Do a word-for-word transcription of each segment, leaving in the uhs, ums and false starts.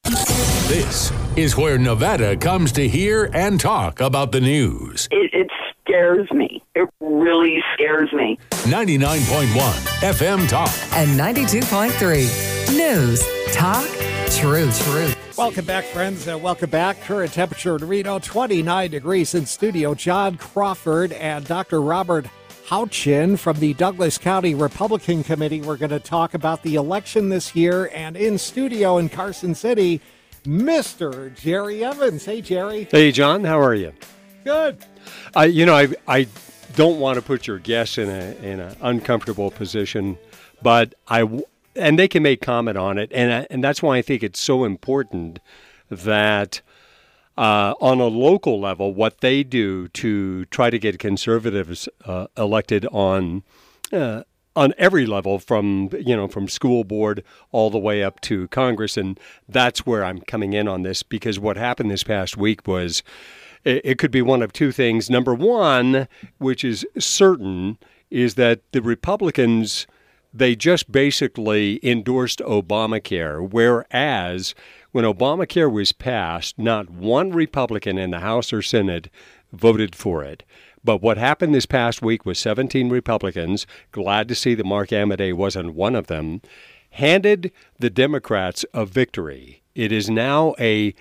This is where Nevada comes to hear and talk about the news. It, it scares me. It really scares me. ninety-nine point one F M Talk. And ninety-two point three News, Talk, True, True. Welcome back, friends. Uh, welcome back. Current temperature in Reno, twenty-nine degrees in studio. John Crawford and Doctor Robert Houchin from the Douglas County Republican Committee. We're going to talk about the election this year. And in studio in Carson City, Mister Jerry Evans. Hey, Jerry. Hey, John. How are you? Good. Uh, you know, I I don't want to put your guests in a in an uncomfortable position, but I and they can make comment on it, and I, and that's why I think it's so important that uh, on a local level, what they do to try to get conservatives uh, elected on. Uh, on every level, from you know from school board all the way up to Congress, and that's where I'm coming in on this, because what happened this past week was it, it could be one of two things. Number one, which is certain, is that the Republicans, they just basically endorsed Obamacare, whereas when Obamacare was passed, not one Republican in the House or Senate voted for it. But what happened this past week was seventeen Republicans, glad to see that Mark Amodei wasn't one of them, handed the Democrats a victory. It is now a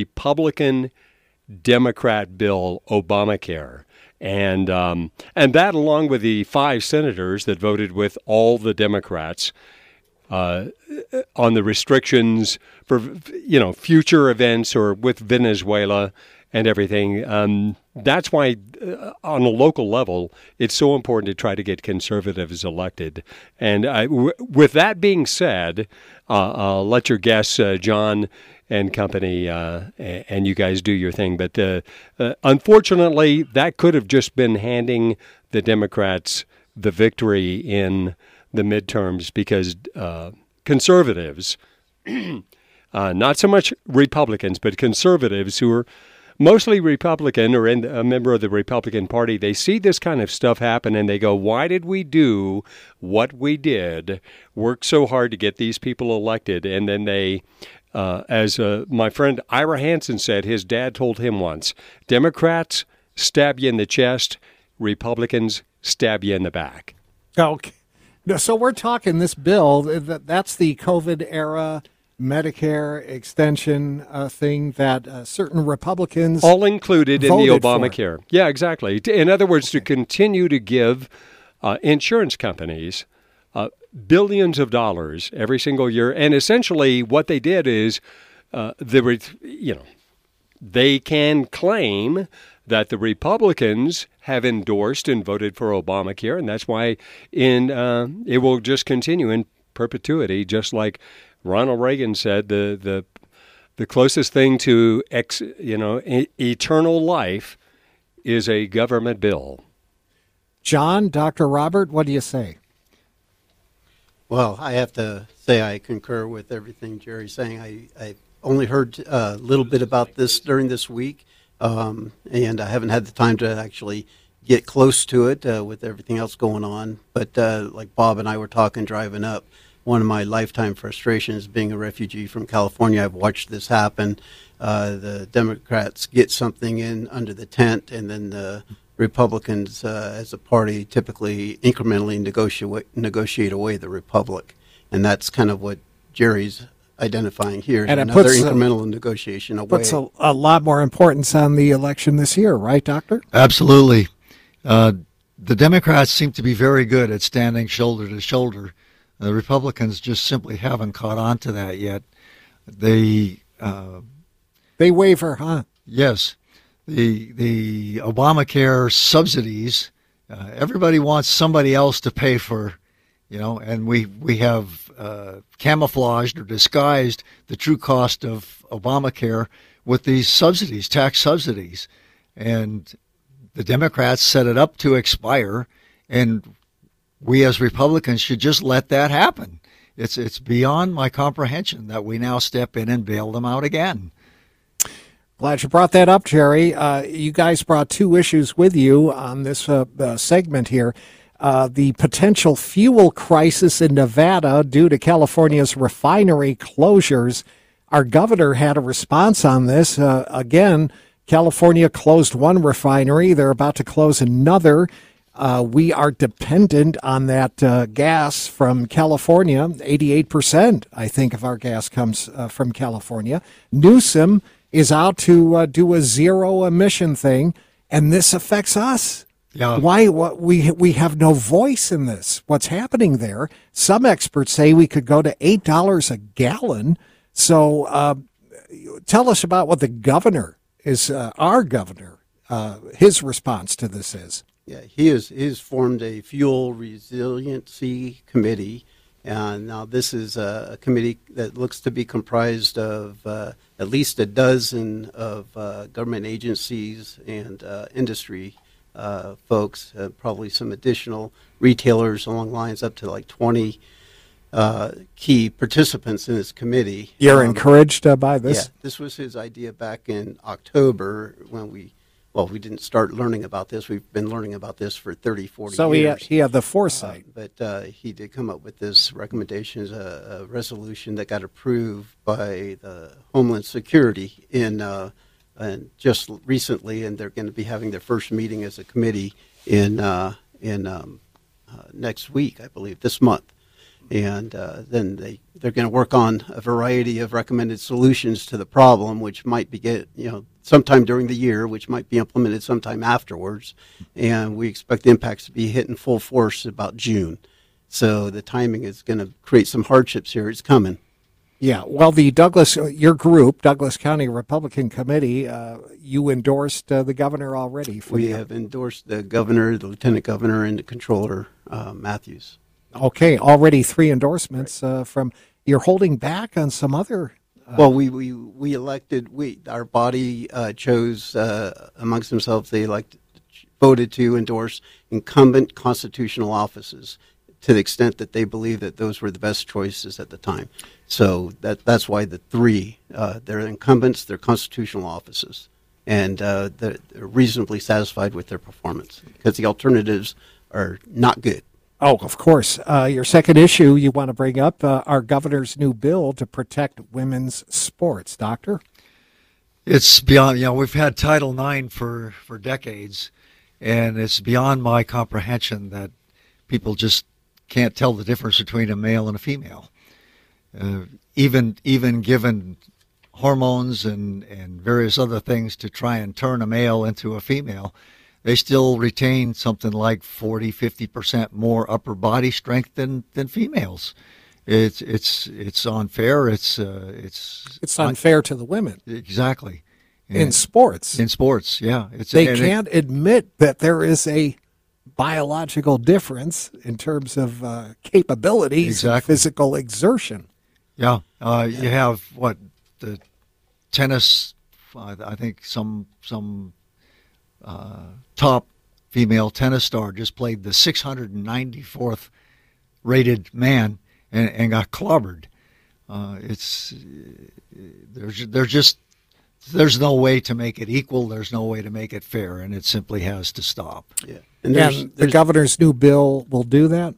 Republican-Democrat bill, Obamacare. And um, and that, along with the five senators that voted with all the Democrats uh, on the restrictions for, you know, future events or with Venezuela and everything. Um, that's why, uh, on a local level, it's so important to try to get conservatives elected. And I, w- with that being said, uh, I'll let your guests, uh, John and company, uh, and you guys do your thing. But uh, uh, unfortunately, that could have just been handing the Democrats the victory in the midterms, because uh, conservatives, uh, not so much Republicans, but conservatives who are mostly Republican or in, a member of the Republican Party, they see this kind of stuff happen and they go, why did we do what we did, work so hard to get these people elected? And then they, uh, as uh, my friend Ira Hansen said, his dad told him once, Democrats stab you in the chest, Republicans stab you in the back. Okay. So we're talking this bill, that that's the COVID era Medicare extension uh, thing that uh, certain Republicans all included in the Obamacare. For. Yeah, exactly. In other words, okay. to continue to give uh, insurance companies uh, billions of dollars every single year, and essentially what they did is uh, the you know they can claim that the Republicans have endorsed and voted for Obamacare, and that's why in uh, it will just continue in perpetuity, just like Ronald Reagan said, the the the closest thing to ex, you know e- eternal life is a government bill. John, Doctor Robert, what do you say? Well, I have to say I concur with everything Jerry's saying. I, I only heard a little bit about this during this week, um, and I haven't had the time to actually get close to it uh, with everything else going on. But uh, like Bob and I were talking driving up, one of my lifetime frustrations being a refugee from California, I've watched this happen. Uh, the Democrats get something in under the tent, and then the Republicans, uh, as a party, typically incrementally negotiate negotiate away the Republic. And that's kind of what Jerry's identifying here, and another puts, incremental uh, negotiation away. Puts a, a lot more importance on the election this year, right, Doctor? Absolutely. Uh, the Democrats seem to be very good at standing shoulder to shoulder. The Republicans just simply haven't caught on to that yet. They uh, they waver, huh? Yes. The the Obamacare subsidies, uh, everybody wants somebody else to pay for, you know, and we, we have uh, camouflaged or disguised the true cost of Obamacare with these subsidies, tax subsidies. And the Democrats set it up to expire, and we as Republicans should just let that happen. It's it's beyond my comprehension that we now step in and bail them out again. Glad you brought that up, Jerry. Uh, you guys brought two issues with you on this uh, uh, segment here. Uh, the potential fuel crisis in Nevada due to California's refinery closures. our governor had a response on this. Uh, again, California closed one refinery. They're about to close another. Uh, we are dependent on that uh, gas from California. eighty-eight percent, I think, of our gas comes uh, from California. Newsom is out to uh, do a zero emission thing, and this affects us. Yeah. Why? What, we we have no voice in this. What's happening there? Some experts say we could go to eight dollars a gallon. So, uh, tell us about what the governor is. Uh, our governor, uh, his response to this is. Yeah, he has he has formed a fuel resiliency committee, and now this is a, a committee that looks to be comprised of uh, at least a dozen of uh, government agencies and uh, industry uh, folks, uh, probably some additional retailers along lines up to like twenty uh, key participants in this committee. You're Um, encouraged uh, by this? Yeah, this was his idea back in October when we. Well, we didn't start learning about this. We've been learning about this for thirty, forty So he years. had, he had the foresight. Uh, but uh, he did come up with this recommendation as a, a resolution that got approved by the Homeland Security in uh, and just recently, and they're going to be having their first meeting as a committee in uh, in um, uh, next week, I believe, this month. And uh, then they, they're going to work on a variety of recommended solutions to the problem, which might be get, you know, sometime during the year, which might be implemented sometime afterwards. And we expect the impacts to be hit in full force about June. So the timing is going to create some hardships here. It's coming. Yeah, well, the Douglas, your group, Douglas County Republican Committee, uh, you endorsed uh, the governor already. For We the, have endorsed the governor, the lieutenant governor, and the controller, uh, Matthews. Okay, already three endorsements uh, from. You're holding back on some other. Uh, Well, we, we, we elected, we our body uh, chose uh, amongst themselves, they elected, voted to endorse incumbent constitutional offices to the extent that they believe that those were the best choices at the time. So that that's why the three, uh, they're incumbents, they're constitutional offices, and uh, they're, they're reasonably satisfied with their performance because the alternatives are not good. Oh, of course. Uh, your second issue you want to bring up, uh, our governor's new bill to protect women's sports. Doctor? It's beyond, you know, we've had Title nine for, for decades, and it's beyond my comprehension that people just can't tell the difference between a male and a female. Uh, even even given hormones and, and various other things to try and turn a male into a female, they still retain something like forty, fifty percent more upper body strength than, than females. It's it's it's unfair. It's uh, it's It's unfair to the women. Exactly. In And- sports. In sports, yeah. It's they and it- can't admit that there is a biological difference in terms of uh, capabilities Exactly. and physical exertion. Yeah, uh, you have what the tennis. Uh, I think some some uh, top female tennis star just played the six hundred ninety-fourth rated man and, and got clobbered. Uh, it's there's there's just there's no way to make it equal. There's no way to make it fair, and it simply has to stop. Yeah, And and there's, the there's governor's new bill will do that?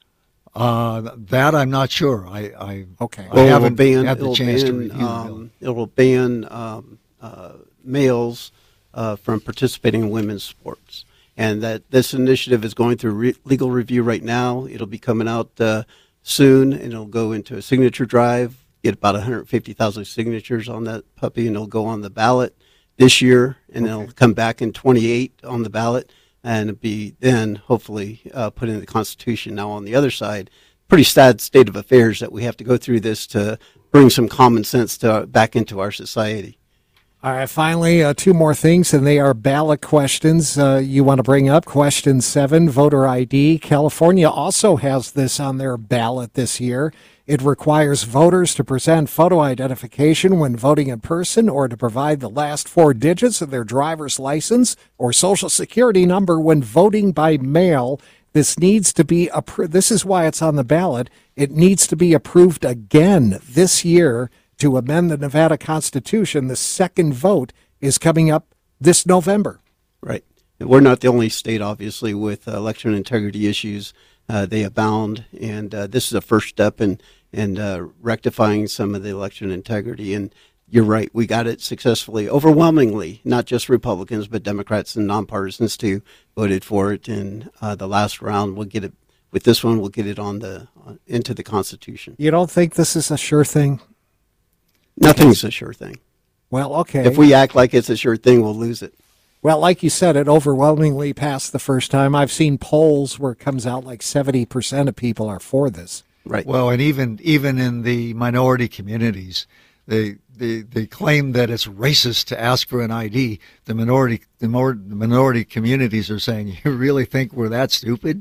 Uh, that I'm not sure. I I, Okay. I Well, haven't ban, had the it'll chance to ban, review the bill. um, It will ban um, uh, males uh, from participating in women's sports, and that this initiative is going through re- legal review right now. It'll be coming out uh, soon, and it'll go into a signature drive. Get about one hundred fifty thousand signatures on that puppy, and it'll go on the ballot this year, and Okay. it'll come back in twenty-eight on the ballot, and it'll be then hopefully uh, put in the Constitution. Now, on the other side, pretty sad state of affairs that we have to go through this to bring some common sense to back into our society. All right, finally, uh, two more things, and they are ballot questions uh, you want to bring up. Question seven, voter I D. California also has this on their ballot this year. It requires voters to present photo identification when voting in person or to provide the last four digits of their driver's license or social security number when voting by mail. This needs to be approved. This is why it's on the ballot. It needs to be approved again this year to amend the Nevada Constitution. The second vote is coming up this November. Right. We're not the only state, obviously, with uh, election integrity issues. Uh, they abound, and uh, this is a first step in, and uh, rectifying some of the election integrity. And you're right, we got it successfully, overwhelmingly. Not just Republicans, but Democrats and nonpartisans too voted for it. And uh, the last round, we'll get it. With this one, we'll get it on the uh, into the Constitution. You don't think this is a sure thing? Nothing's a sure thing. Well, okay. If we act like it's a sure thing, we'll lose it. Well, like you said, it overwhelmingly passed the first time. I've seen polls where it comes out like seventy percent of people are for this. Right. Well, and even even in the minority communities, they they, they claim that it's racist to ask for an I D. The minority the, more, the minority communities are saying, "You really think we're that stupid?"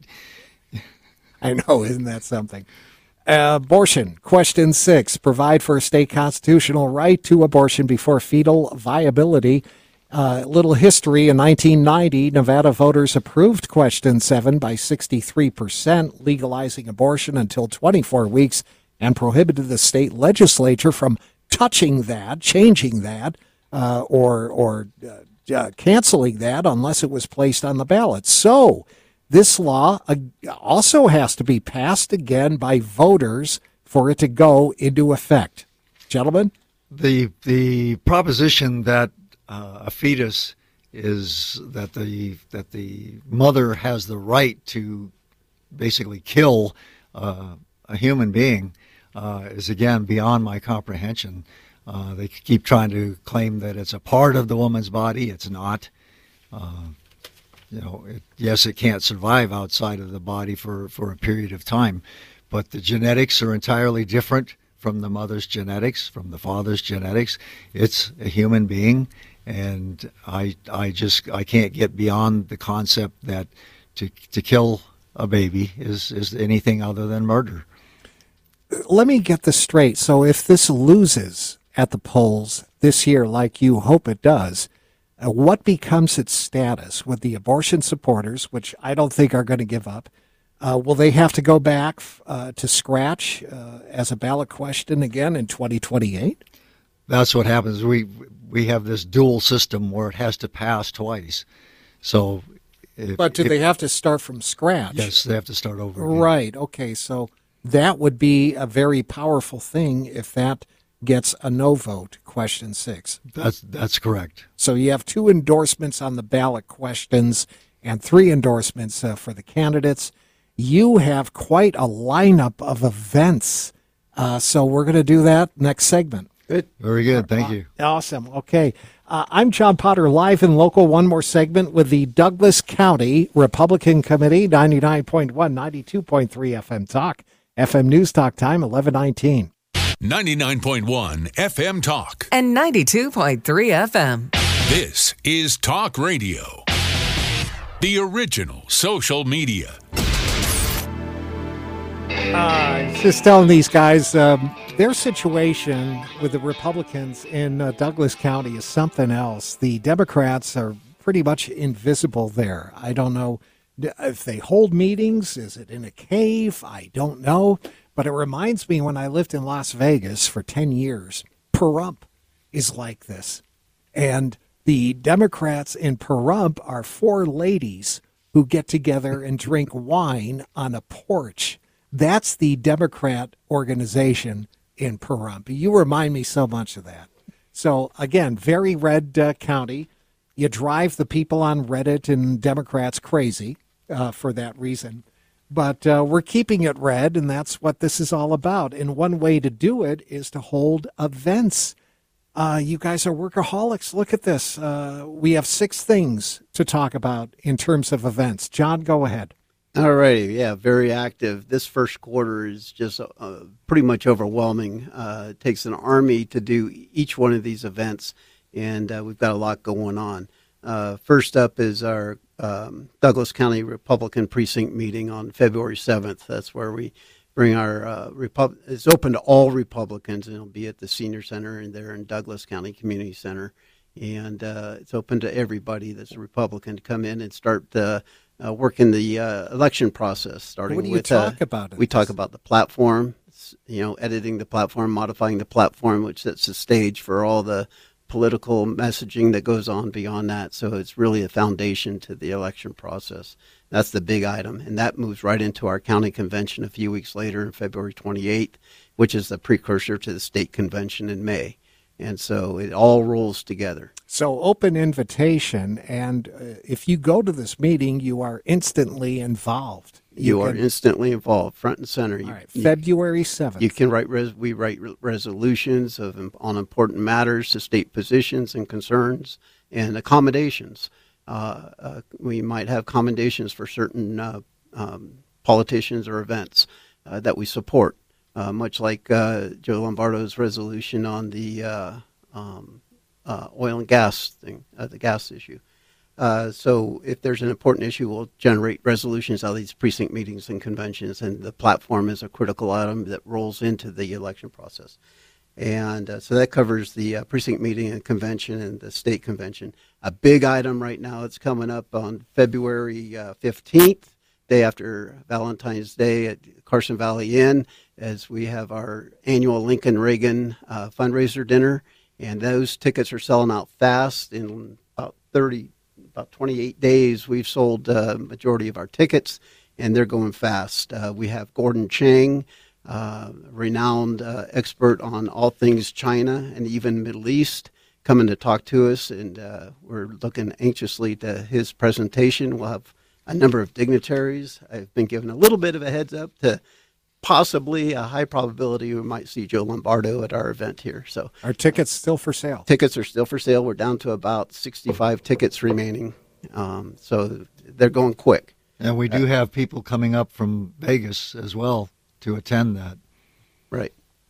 I know, isn't that something? Uh, abortion, question six, provide for a state constitutional right to abortion before fetal viability. Uh, little history, in nineteen ninety, Nevada voters approved question seven by sixty-three percent, legalizing abortion until twenty-four weeks, and prohibited the state legislature from touching that, changing that, uh, or, or uh, uh, canceling that unless it was placed on the ballot. So, this law also has to be passed again by voters for it to go into effect. Gentlemen? The the proposition that uh, a fetus is that the that the mother has the right to basically kill uh, a human being uh, is again beyond my comprehension. Uh, they keep trying to claim that it's a part of the woman's body. It's not. Uh, You know, it, yes, it can't survive outside of the body for, for a period of time, but the genetics are entirely different from the mother's genetics, from the father's genetics. It's a human being, and I I just I can't get beyond the concept that to to kill a baby is, is anything other than murder. Let me get this straight. So if this loses at the polls this year, like you hope it does, Uh, what becomes its status with the abortion supporters, which I don't think are going to give up? Uh, will they have to go back uh, to scratch uh, as a ballot question again in twenty twenty-eight? That's what happens. We we have this dual system where it has to pass twice. So, if, But do if, they have to start from scratch? Yes, they have to start over again. Right. Okay. So that would be a very powerful thing if that gets a no vote, question six. That's that's correct. So you have two endorsements on the ballot questions and three endorsements uh, for the candidates. You have quite a lineup of events. Uh, so we're going to do that next segment. Good. Very good. Thank you. Awesome. Okay. Uh, I'm John Potter, live and local. One more segment with the Douglas County Republican Committee, ninety-nine point one, ninety-two point three F M Talk. F M News Talk time, eleven nineteen. ninety-nine point one F M Talk. And ninety-two point three F M. This is Talk Radio, the original social media. Uh, just telling these guys, um, their situation with the Republicans in uh, Douglas County is something else. The Democrats are pretty much invisible there. I don't know if they hold meetings. Is it in a cave? I don't know. But it reminds me when I lived in Las Vegas for ten years, Pahrump is like this. And the Democrats in Pahrump are four ladies who get together and drink wine on a porch. That's the Democrat organization in Pahrump. You remind me so much of that. So, again, very red uh, county. You drive the people on Reddit and Democrats crazy uh, for that reason. But uh, we're keeping it red, and that's what this is all about. And one way to do it is to hold events. Uh, you guys are workaholics. Look at this. Uh, we have six things to talk about in terms of events. John, go ahead. All righty. Yeah, very active. This first quarter is just uh, pretty much overwhelming. Uh, it takes an army to do each one of these events, and uh, we've got a lot going on. Uh, first up is our um, Douglas County Republican Precinct meeting on February seventh. That's where we bring our uh, Repub- it's open to all Republicans, and it'll be at the Senior Center and there in Douglas County Community Center. And uh, it's open to everybody that's a Republican to come in and start uh, uh, working the uh, election process. Starting what do you with, talk uh, about? We talk about the platform, you know, editing the platform, modifying the platform, which sets the stage for all the political messaging that goes on beyond that. So it's really a foundation to the election process. That's the big item, and that moves right into our county convention a few weeks later on February twenty-eighth, which is the precursor to the state convention in May. And so it all rolls together. So open invitation, and uh, if you go to this meeting, you are instantly involved. You, you are can, instantly involved, front and center. All You, right, you, February seventh. You can write. Res, we write re- resolutions of on important matters to state positions and concerns and accommodations. Uh, uh, we might have commendations for certain uh, um, politicians or events uh, that we support, uh, much like uh, Joe Lombardo's resolution on the uh, um, uh, oil and gas thing, uh, the gas issue. Uh, so if there's an important issue, we'll generate resolutions out of these precinct meetings and conventions, and the platform is a critical item that rolls into the election process. And uh, so that covers the uh, precinct meeting and convention and the state convention. A big item right now that's coming up on February uh, fifteenth, day after Valentine's Day at Carson Valley Inn, as we have our annual Lincoln Reagan uh, fundraiser dinner. And those tickets are selling out fast. In about thirty, about twenty-eight days, we've sold the uh, majority of our tickets, and they're going fast. Uh, we have Gordon Chang, Uh, renowned uh, expert on all things China and even Middle East, coming to talk to us, and uh, we're looking anxiously to his presentation. We'll have a number of dignitaries. I've been given a little bit of a heads up to possibly a high probability we might see Joe Lombardo at our event here. So are tickets still for sale? Tickets are still for sale. We're down to about sixty-five tickets remaining, um, so they're going quick. And we do have people coming up from Vegas as well to attend that. Right.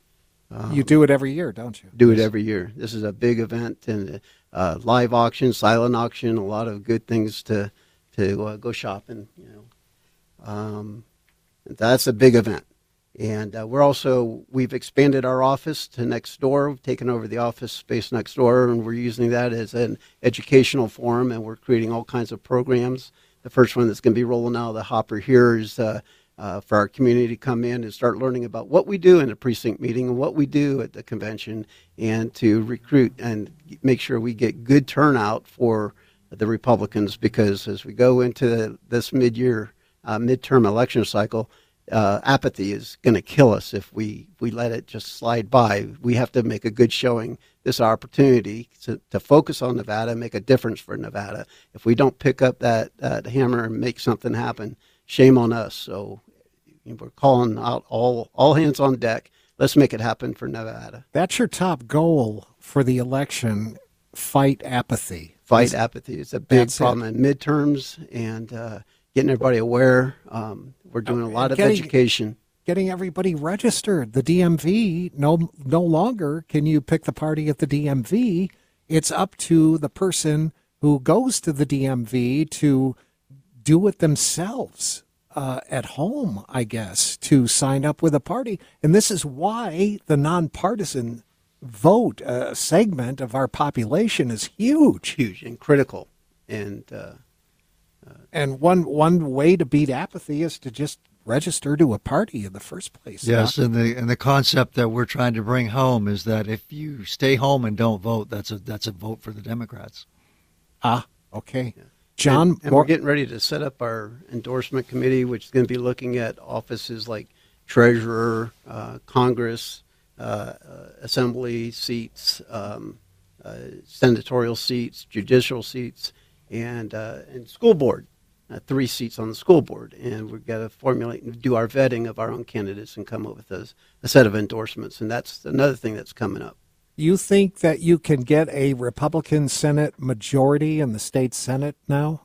Um, you do it every year, don't you? Do it every year. This is a big event, and uh, live auction, silent auction, a lot of good things to to uh, go shopping. You know, um, that's a big event. And uh, we're also we've expanded our office to next door. We've taken over the office space next door, and we're using that as an educational forum. And we're creating all kinds of programs. The first one that's going to be rolling out of the hopper here is. Uh, Uh, for our community to come in and start learning about what we do in a precinct meeting and what we do at the convention, and to recruit and make sure we get good turnout for the Republicans, because as we go into this mid-year, uh, midterm election cycle, uh, apathy is going to kill us if we, we let it just slide by. We have to make a good showing. This opportunity to, to focus on Nevada, make a difference for Nevada. If we don't pick up that, that hammer and make something happen, shame on us. So we're calling out all all hands on deck. Let's make it happen for Nevada. That's your top goal for the election, fight apathy. Fight apathy. It's a big problem in midterms, and uh, getting everybody aware. Um, we're doing a lot of getting, education. Getting everybody registered. The D M V, no, no longer can you pick the party at the D M V. It's up to the person who goes to the D M V to do it themselves. Uh, at home, I guess, to sign up with a party. And this is why the nonpartisan vote uh, segment of our population is huge. Huge and critical. And uh, uh, and one one way to beat apathy is to just register to a party in the first place. Yes, and the and the concept that we're trying to bring home is that if you stay home and don't vote, that's a that's a vote for the Democrats. Ah, okay. Yeah. John, and, and we're getting ready to set up our endorsement committee, which is going to be looking at offices like treasurer, uh, Congress, uh, uh, assembly seats, um, uh, senatorial seats, judicial seats, and uh, and school board. Uh, three seats on the school board, and we've got to formulate and do our vetting of our own candidates and come up with a, a set of endorsements. And that's another thing that's coming up. You think that you can get a Republican Senate majority in the state Senate now?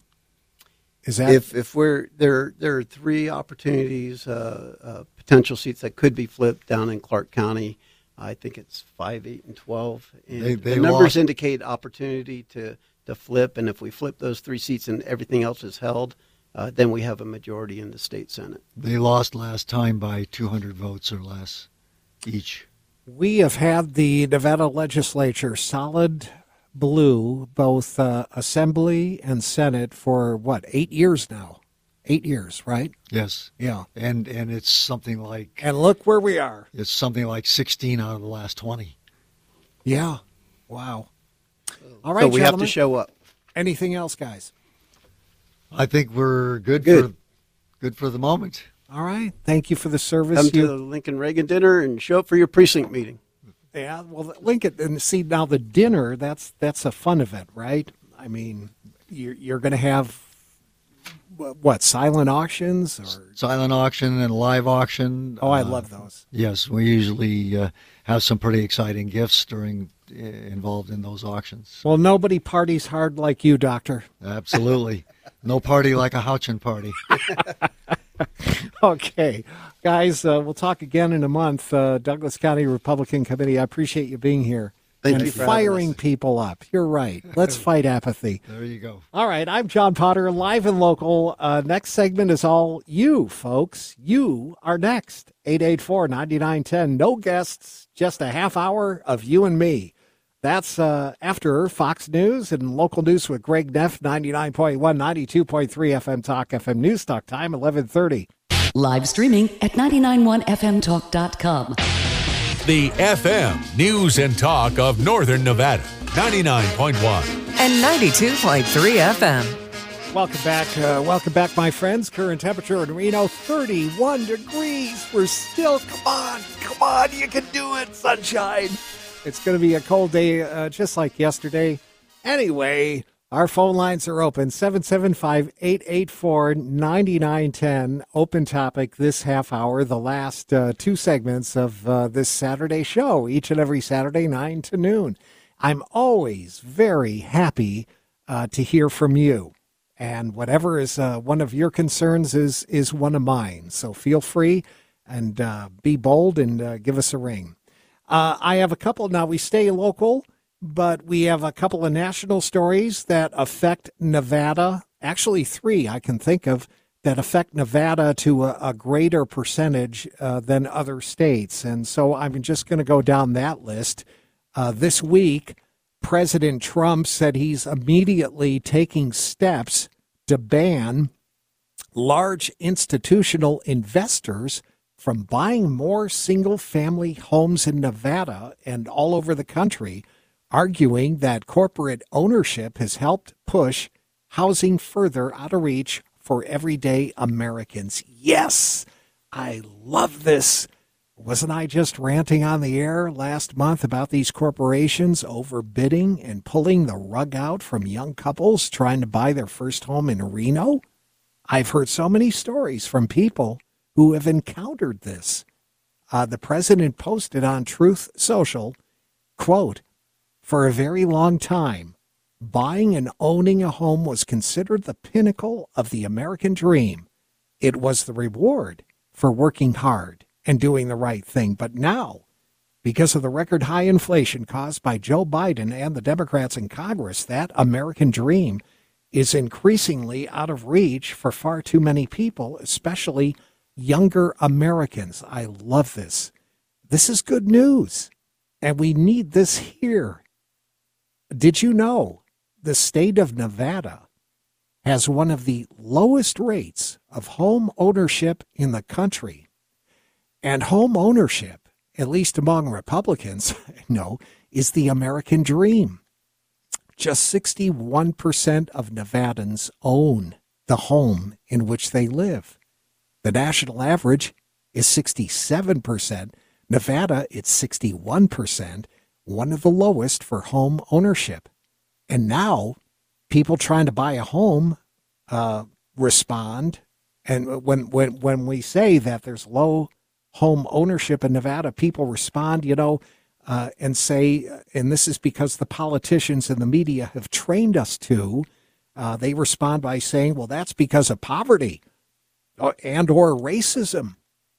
Is that if if we're there? There are three opportunities, uh, uh, potential seats that could be flipped down in Clark County. I think it's five, eight, and twelve. And they, they the numbers lost. indicate opportunity to to flip. And if we flip those three seats and everything else is held, uh, then we have a majority in the state Senate. They lost last time by two hundred votes or less each. We have had the Nevada legislature solid blue, both uh, Assembly and Senate, for what, eight years now? Eight years, right? Yes. Yeah. And and it's something like... And look where we are. It's something like sixteen out of the last twenty. Yeah. Wow. All right, so we gentlemen. have to show up. Anything else, guys? I think we're good, Good. for good for the moment. All right. Thank you for the service. Come to You- the Lincoln Reagan dinner and show up for your precinct meeting. Yeah, well, Lincoln, and see now the dinner. That's that's a fun event, right? I mean, you're you're going to have wh- what silent auctions or Silent auction and live auction. oh, I Uh, love those. Yes, we usually uh, have some pretty exciting gifts during uh, involved in those auctions. Well, nobody parties hard like you, Doctor. Absolutely. No party like a Houchin party. Okay, guys, uh, we'll talk again in a month. Uh, Douglas County Republican Committee. I appreciate you being here Thank and you for having firing us. people up. You're right. Let's fight apathy. There you go. All right, I'm John Potter, live and local. Uh, next segment is all you, folks. You are next. eight eight four, nine nine one zero. No guests, just a half hour of you and me. That's uh, after Fox News and local news with Greg Neff, ninety-nine point one, ninety-two point three F M Talk, F M News Talk Time, eleven thirty. Live streaming at nine nine one f m talk dot com. The F M News and Talk of Northern Nevada, ninety-nine point one. And ninety-two point three F M. Welcome back. Uh, welcome back, my friends. Current temperature in Reno, thirty-one degrees. We're still, come on, come on, you can do it, sunshine. It's going to be a cold day, uh, just like yesterday. Anyway, our phone lines are open, seven seven five, eight eight four, nine nine one zero. Open topic this half hour, the last uh, two segments of uh, this Saturday show, each and every Saturday, nine to noon. I'm always very happy uh, to hear from you. And whatever is uh, one of your concerns is is one of mine. So feel free and uh, be bold and uh, give us a ring. Uh, I have a couple. Now, we stay local, but we have a couple of national stories that affect Nevada. Actually, three I can think of that affect Nevada to a, a greater percentage uh, than other states. And so I'm just going to go down that list. Uh, this week, President Trump said he's immediately taking steps to ban large institutional investors from buying more single-family homes in Nevada and all over the country, arguing that corporate ownership has helped push housing further out of reach for everyday Americans. Yes, I love this. Wasn't I just ranting on the air last month about these corporations overbidding and pulling the rug out from young couples trying to buy their first home in Reno? I've heard so many stories from people who have encountered this. Uh, the president posted on Truth Social, quote, "For a very long time, buying and owning a home was considered the pinnacle of the American dream. It was the reward for working hard and doing the right thing. But now, because of the record high inflation caused by Joe Biden and the Democrats in Congress, that American dream is increasingly out of reach for far too many people, especially younger Americans." I love this. This is good news, and we need this here. Did you know the state of Nevada has one of the lowest rates of home ownership in the country? And home ownership, at least among Republicans, no, is the American dream. Just sixty-one percent of Nevadans own the home in which they live. The national average is sixty-seven percent. Nevada, it's sixty-one percent, one of the lowest for home ownership. And now people trying to buy a home uh, respond. And when, when, when we say that there's low home ownership in Nevada, people respond, you know, uh, and say, and this is because the politicians and the media have trained us to, uh, they respond by saying, well, that's because of poverty and or racism.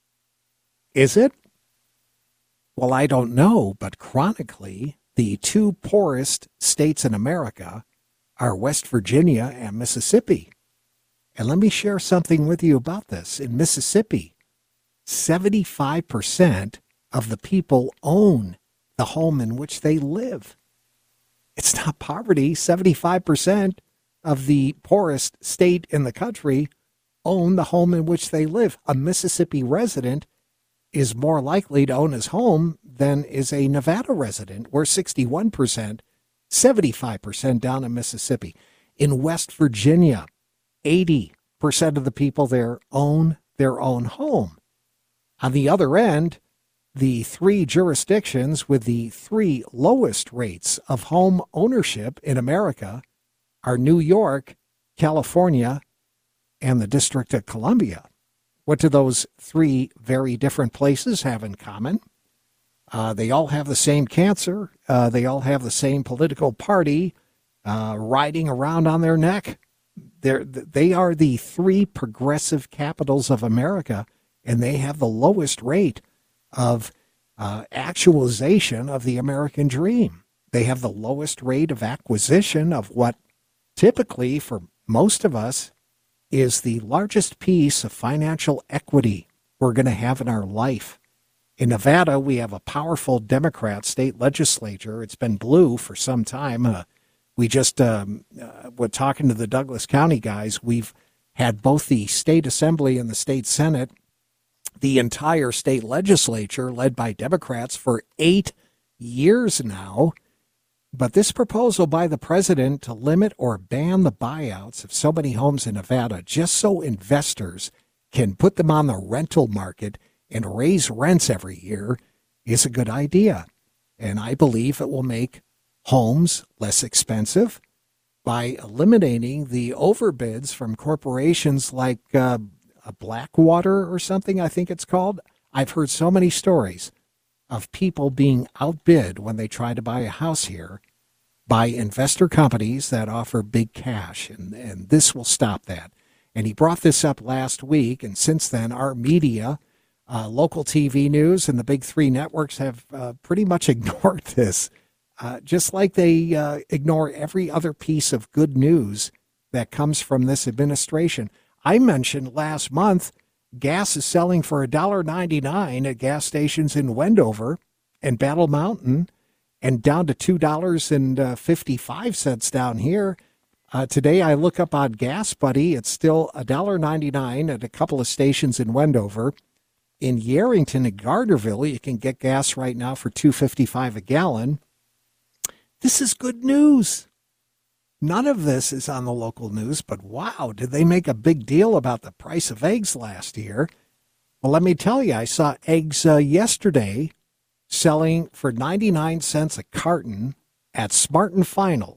Is it? Well, I don't know, but chronically, the two poorest states in America are West Virginia and Mississippi. And let me share something with you about this. In Mississippi, seventy-five percent of the people own the home in which they live. It's not poverty. seventy-five percent of the poorest state in the country own the home in which they live. A Mississippi resident is more likely to own his home than is a Nevada resident. We're sixty-one percent, seventy-five percent down in Mississippi. In West Virginia, eighty percent of the people there own their own home. On the other end, the three jurisdictions with the three lowest rates of home ownership in America are New York, California, and the District of Columbia. What do those three very different places have in common? Uh, they all have the same cancer. Uh, they all have the same political party uh, riding around on their neck. They're, they are the three progressive capitals of America, and they have the lowest rate of uh, actualization of the American dream. They have the lowest rate of acquisition of what typically, for most of us, is the largest piece of financial equity we're going to have in our life. In Nevada, we have a powerful Democrat state legislature. It's been blue for some time. Uh, we just, um, uh, we're talking to the Douglas County guys, we've had both the state assembly and the state senate, the entire state legislature led by Democrats for eight years now. But this proposal by the president to limit or ban the buyouts of so many homes in Nevada just so investors can put them on the rental market and raise rents every year is a good idea. And I believe it will make homes less expensive by eliminating the overbids from corporations like uh, a Blackwater or something, I think it's called. I've heard so many stories of people being outbid when they try to buy a house here by investor companies that offer big cash, and, and this will stop that. And he brought this up last week, and since then our media, uh, local T V news, and the big three networks have uh, pretty much ignored this, uh, just like they uh, ignore every other piece of good news that comes from this administration. I mentioned last month gas is selling for one dollar ninety-nine at gas stations in Wendover and Battle Mountain, and down to two dollars and fifty-five cents down here. Uh, today I look up on Gas Buddy. It's still one dollar ninety-nine at a couple of stations in Wendover. In Yarrington and Gardnerville, you can get gas right now for two dollars and fifty-five cents a gallon. This is good news. None of this is on the local news, but wow, did they make a big deal about the price of eggs last year? Well, let me tell you, I saw eggs uh, yesterday selling for ninety-nine cents a carton at Smart and Final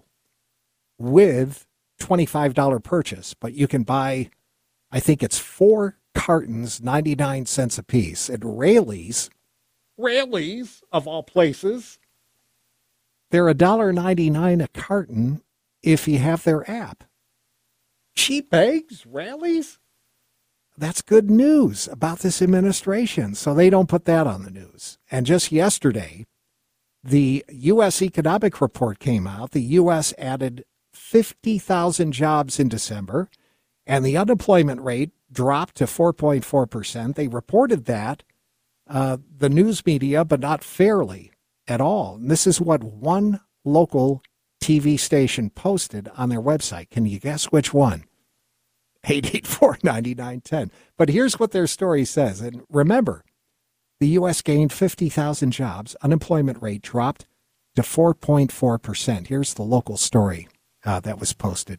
with twenty-five dollars purchase. But you can buy, I think it's four cartons, ninety-nine cents a piece. At Raley's, Raley's of all places, they're one dollar ninety-nine a carton if you have their app. Cheap eggs, Raley's? That's good news about this administration, so they don't put that on the news. And just yesterday, the U S economic report came out. The U S added fifty thousand jobs in December, and the unemployment rate dropped to four point four percent. They reported that, uh, the news media, but not fairly at all. And this is what one local T V station posted on their website. Can you guess which one? eight eight four, nine nine one zero. But here's what their story says. And remember, the U S gained fifty thousand jobs. Unemployment rate dropped to four point four percent. Here's the local story uh, that was posted.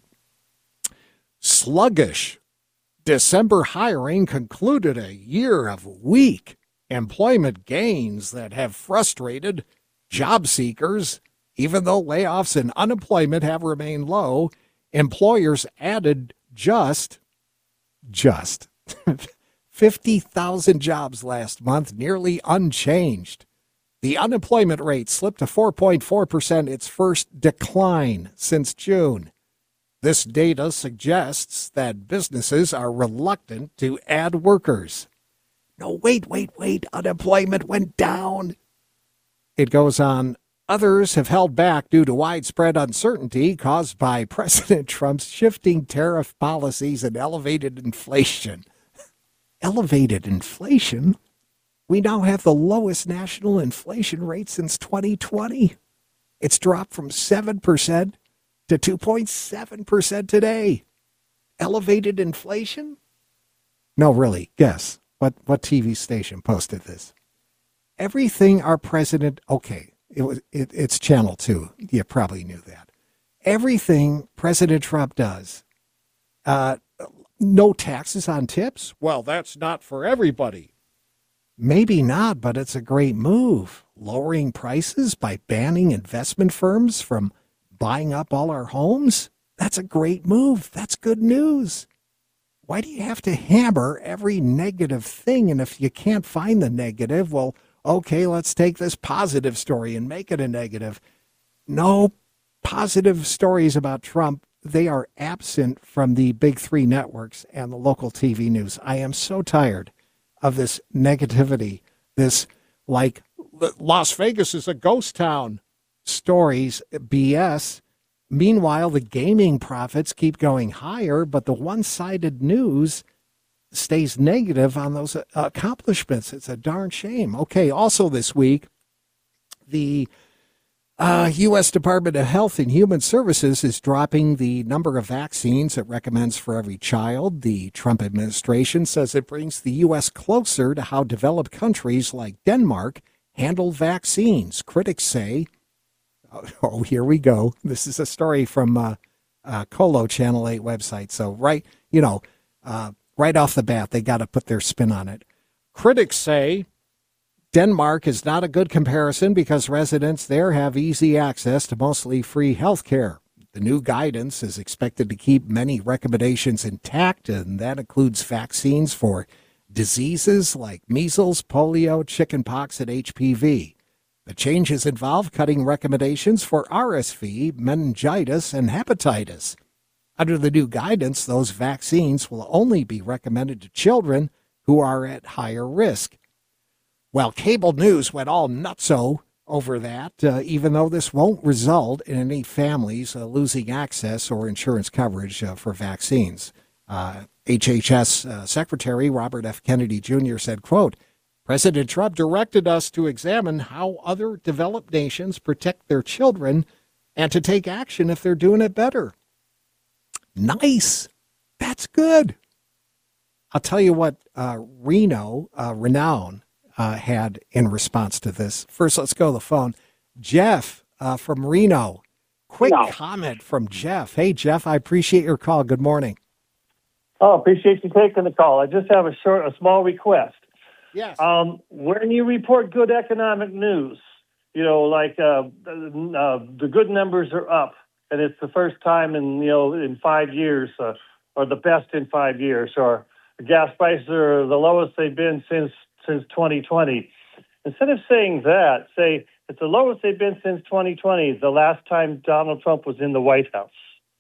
Sluggish December hiring concluded a year of weak employment gains that have frustrated job seekers. Even though layoffs and unemployment have remained low, employers added just, just fifty thousand jobs last month, nearly unchanged. The unemployment rate slipped to four point four percent, its first decline since June. This data suggests that businesses are reluctant to add workers. No, wait, wait, wait, unemployment went down. It goes on. Others have held back due to widespread uncertainty caused by President Trump's shifting tariff policies and elevated inflation. Elevated inflation? We now have the lowest national inflation rate since twenty twenty. It's dropped from seven percent to two point seven percent today. Elevated inflation? No, really, guess. What, what T V station posted this? Everything our president... Okay. It was it, it's Channel two. You probably knew that. Everything President Trump does, uh, no taxes on tips? Well, that's not for everybody. Maybe not, but it's a great move. Lowering prices by banning investment firms from buying up all our homes? That's a great move. That's good news. Why do you have to hammer every negative thing? And if you can't find the negative, well, okay, let's take this positive story and make it a negative. No positive stories about Trump. They are absent from the big three networks and the local T V news. I am so tired of this negativity, this like Las Vegas is a ghost town stories, B S. Meanwhile, the gaming profits keep going higher, but the one-sided news stays negative on those accomplishments. It's a darn shame. Okay, also this week, the uh, U S Department of Health and Human Services is dropping the number of vaccines it recommends for every child. The Trump administration says it brings the U S closer to how developed countries like Denmark handle vaccines. Critics say, oh, here we go. This is a story from uh, uh, Colo Channel eight website. So right, you know, uh, right off the bat, they got to put their spin on it. Critics say Denmark is not a good comparison because residents there have easy access to mostly free health care. The new guidance is expected to keep many recommendations intact, and that includes vaccines for diseases like measles, polio, chickenpox, and H P V. The changes involve cutting recommendations for R S V, meningitis, and hepatitis. Under the new guidance, those vaccines will only be recommended to children who are at higher risk. Well, cable news went all nutso over that, uh, even though this won't result in any families uh, losing access or insurance coverage uh, for vaccines. Uh, H H S uh, Secretary Robert F. Kennedy Junior said, quote, President Trump directed us to examine how other developed nations protect their children and to take action if they're doing it better. Nice. That's good. I'll tell you what uh, Reno, uh, Renown, uh, had in response to this. First, let's go to the phone. Jeff uh, from Reno. Quick no. comment from Jeff. Hey, Jeff, I appreciate your call. Good morning. Oh, appreciate you taking the call. I just have a short, a small request. Yes. Um, when you report good economic news, you know, like uh, uh, the good numbers are up, and it's the first time in you know in five years, uh, or the best in five years, or the gas prices are the lowest they've been since since twenty twenty. Instead of saying that, say it's the lowest they've been since twenty twenty, the last time Donald Trump was in the White House.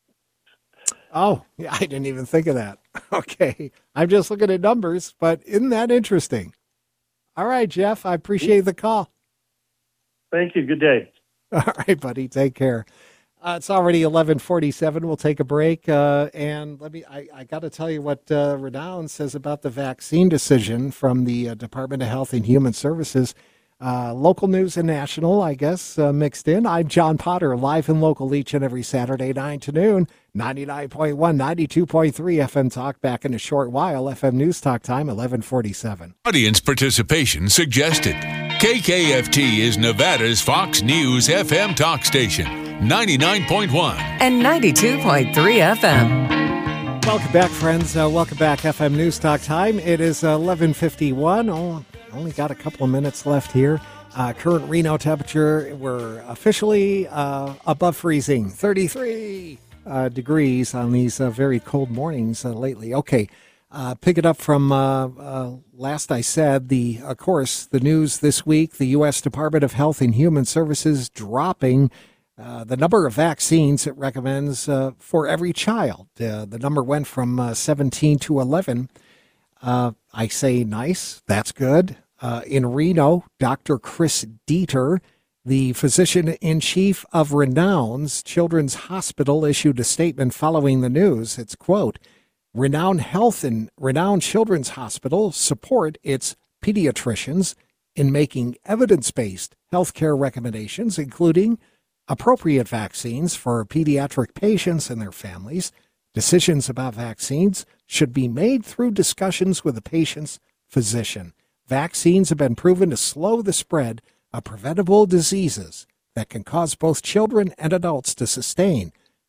Oh, yeah, I didn't even think of that. Okay. I'm just looking at numbers, but isn't that interesting? All right, Jeff, I appreciate the call. Thank you. Good day. All right, buddy. Take care. Uh, it's already eleven forty-seven. We'll take a break. Uh, and let me, I, I got to tell you what uh, Renown says about the vaccine decision from the uh, Department of Health and Human Services. Uh, local news and national, I guess, uh, mixed in. I'm John Potter, live and local each and every Saturday, nine to noon, ninety-nine point one, ninety-two point three F M Talk. Back in a short while. F M News Talk time, eleven forty-seven. Audience participation suggested. K K F T is Nevada's Fox News F M talk station, ninety-nine point one. And ninety-two point three F M. Welcome back, friends. Uh, welcome back, F M News Talk time. It is eleven fifty-one. Oh, only got a couple of minutes left here. Uh, current Reno temperature, we're officially uh, above freezing, thirty-three uh, degrees on these uh, very cold mornings uh, lately. Okay, uh, pick it up from uh, uh, last I said. The, of course, the news this week, the U S Department of Health and Human Services dropping uh, the number of vaccines it recommends uh, for every child. Uh, the number went from uh, seventeen to eleven. Uh, I say nice. That's good. Uh, in Reno, Doctor Chris Dieter, the physician-in-chief of Renown's Children's Hospital, issued a statement following the news. It's, quote, Renown Health and Renown Children's Hospital support its pediatricians in making evidence-based healthcare recommendations, including appropriate vaccines for pediatric patients and their families. Decisions about vaccines should be made through discussions with the patient's physician. Vaccines have been proven to slow the spread of preventable diseases that can cause both children and adults to sustain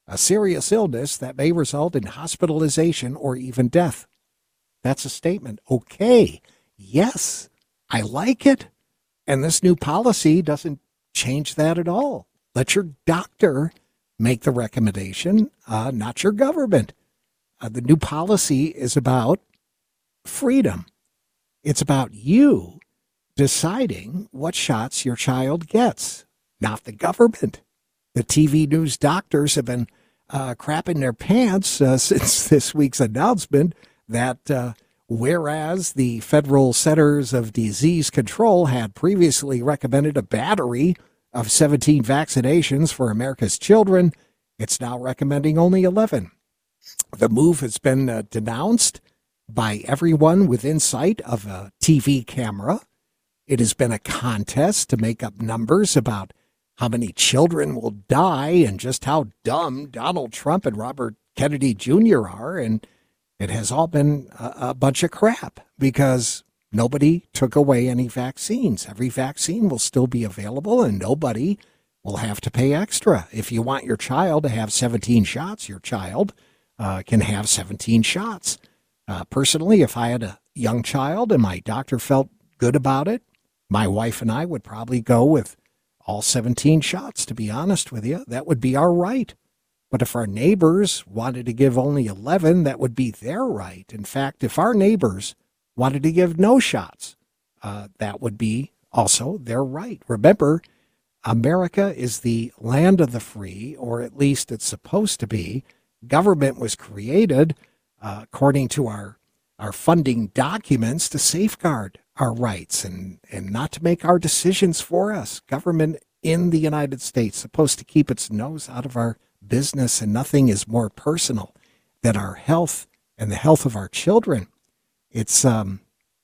a serious illness that may result in hospitalization or even death. That's a statement. Okay, yes, I like it. And this new policy doesn't change that at all. Let your doctor make the recommendation, uh, not your government. Uh, the new policy is about freedom. It's about you deciding what shots your child gets, not the government. The T V news doctors have been uh, crapping their pants uh, since this week's announcement that uh, whereas the Federal Centers of Disease Control had previously recommended a battery of seventeen vaccinations for America's children, it's now recommending only eleven. The move has been uh, denounced by everyone within sight of a T V camera. It has been a contest to make up numbers about how many children will die and just how dumb Donald Trump and Robert Kennedy Junior are. And it has all been a, a bunch of crap because nobody took away any vaccines. Every vaccine will still be available and nobody will have to pay extra. If you want your child to have seventeen shots, your child uh, can have seventeen shots. Uh, personally, if I had a young child and my doctor felt good about it, my wife and I would probably go with all seventeen shots, to be honest with you. That would be our right. But if our neighbors wanted to give only eleven, that would be their right. In fact, if our neighbors wanted to give no shots, uh, that would be also their right. Remember, America is the land of the free, or at least it's supposed to be. Government was created, uh, according to our, our funding documents, to safeguard our rights and, and not to make our decisions for us. Government in the United States is supposed to keep its nose out of our business, and nothing is more personal than our health and the health of our children. It's um,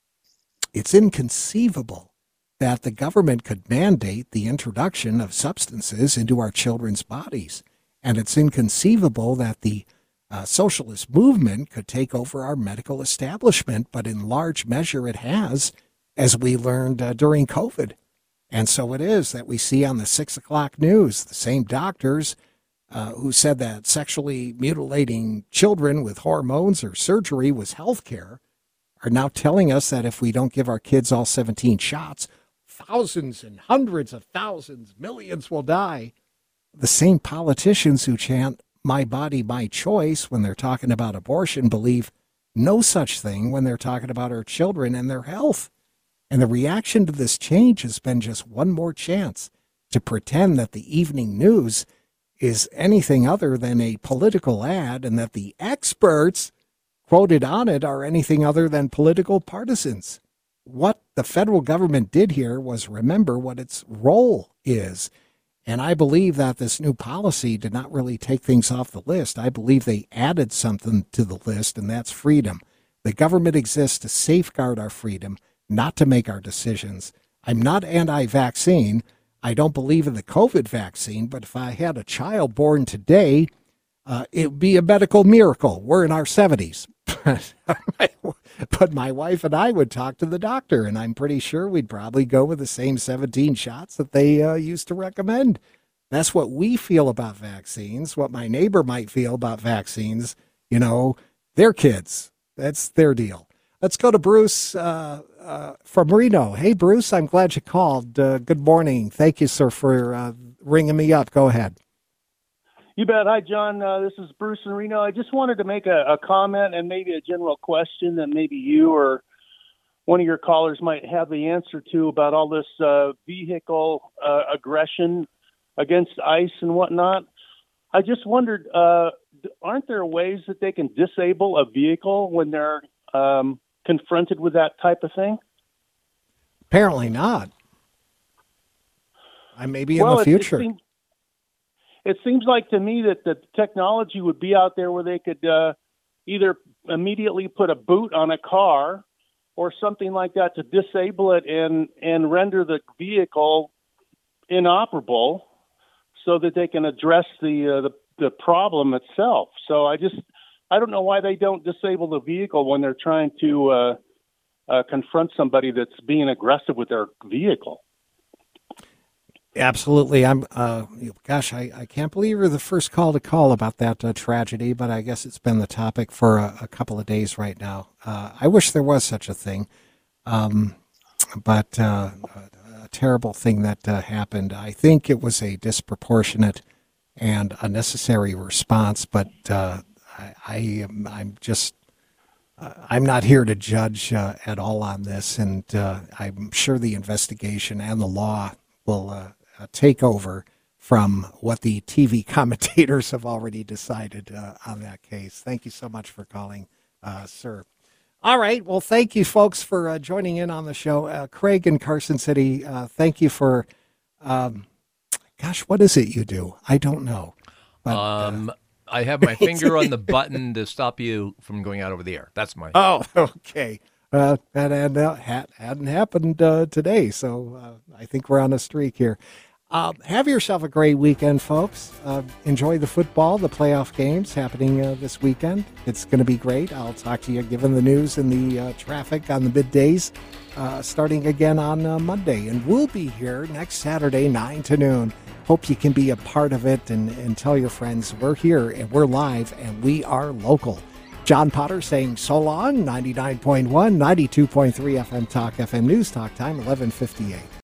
it's inconceivable that the government could mandate the introduction of substances into our children's bodies. And it's inconceivable that the uh, socialist movement could take over our medical establishment, but in large measure it has, as we learned uh, during COVID. And so it is that we see on the six o'clock news, the same doctors uh, who said that sexually mutilating children with hormones or surgery was health care are now telling us that if we don't give our kids all seventeen shots, thousands and hundreds of thousands, millions will die. The same politicians who chant "my body, my choice" when they're talking about abortion believe no such thing when they're talking about our children and their health. And the reaction to this change has been just one more chance to pretend that the evening news is anything other than a political ad and that the experts quoted on it are anything other than political partisans. What the federal government did here was remember what its role is. And I believe that this new policy did not really take things off the list. I believe they added something to the list, and that's freedom. The government exists to safeguard our freedom, not to make our decisions. I'm not anti-vaccine. I don't believe in the COVID vaccine, but if I had a child born today, uh, it would be a medical miracle. We're in our seventies. But my wife and I would talk to the doctor, and I'm pretty sure we'd probably go with the same seventeen shots that they uh, used to recommend. That's what we feel about vaccines. What my neighbor might feel about vaccines, you know, their kids. That's their deal. Let's go to Bruce uh, uh, from Reno. Hey, Bruce, I'm glad you called. Uh, good morning. Thank you, sir, for uh, ringing me up. Go ahead. You bet. Hi, John. Uh, this is Bruce in Reno. I just wanted to make a, a comment and maybe a general question that maybe you or one of your callers might have the answer to about all this uh, vehicle uh, aggression against ICE and whatnot. I just wondered, uh, aren't there ways that they can disable a vehicle when they're um, confronted with that type of thing? Apparently not. I may be in well, the future. It, it seems, It seems like to me that the technology would be out there where they could uh, either immediately put a boot on a car or something like that to disable it and, and render the vehicle inoperable so that they can address the, uh, the the problem itself. So I just, I don't know why they don't disable the vehicle when they're trying to uh, uh, confront somebody that's being aggressive with their vehicle. Absolutely. I'm, uh, gosh, I, I can't believe you're the first call to call about that uh, tragedy, but I guess it's been the topic for a, a couple of days right now. Uh, I wish there was such a thing, um, but uh, a, a terrible thing that uh, happened. I think it was a disproportionate and unnecessary response, but uh, I, I am, I'm just, uh, I'm not here to judge uh, at all on this, and uh, I'm sure the investigation and the law will uh, Uh, take over from what the T V commentators have already decided uh, on that case. Thank you so much for calling, uh, sir. All right. Well, thank you, folks, for uh, joining in on the show. Uh, Craig in Carson City, uh, thank you for, um, gosh, what is it you do? I don't know. But, um, uh, I have my finger on the button to stop you from going out over the air. That's my. Oh, okay. Uh, that had, uh, had, hadn't happened uh, today, so uh, I think we're on a streak here. Uh, have yourself a great weekend, folks. Uh, enjoy the football, the playoff games happening uh, this weekend. It's going to be great. I'll talk to you given the news and the uh, traffic on the middays uh, starting again on uh, Monday. And we'll be here next Saturday, nine to noon. Hope you can be a part of it and, and tell your friends we're here and we're live and we are local. John Potter saying so long, ninety-nine point one, ninety-two point three F M Talk, F M News Talk time, eleven fifty-eight.